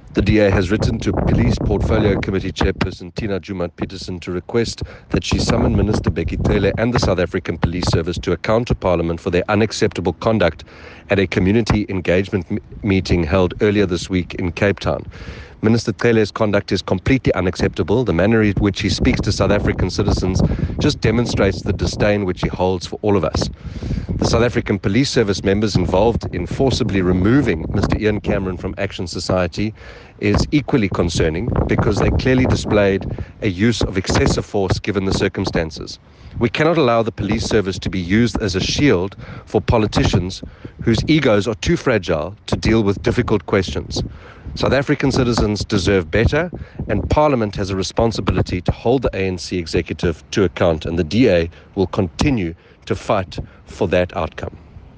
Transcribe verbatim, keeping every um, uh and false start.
The D A has written to Police Portfolio Committee Chairperson Tina Joemat-Petersen to request that she summon Minister Bheki Cele and the South African Police Service to account to Parliament for their unacceptable conduct at a community engagement m- meeting held earlier this week in Cape Town. Minister Cele's conduct is completely unacceptable. The manner in which he speaks to South African citizens just demonstrates the disdain which he holds for all of us. The South African Police Service members involved in forcibly removing Mister Ian Cameron from Action Society is equally concerning because they clearly displayed a use of excessive force given the circumstances. We cannot allow the police service to be used as a shield for politicians whose egos are too fragile to deal with difficult questions. South African citizens deserve better, and Parliament has a responsibility to hold the A N C executive to account, and the D A will continue to fight for that outcome.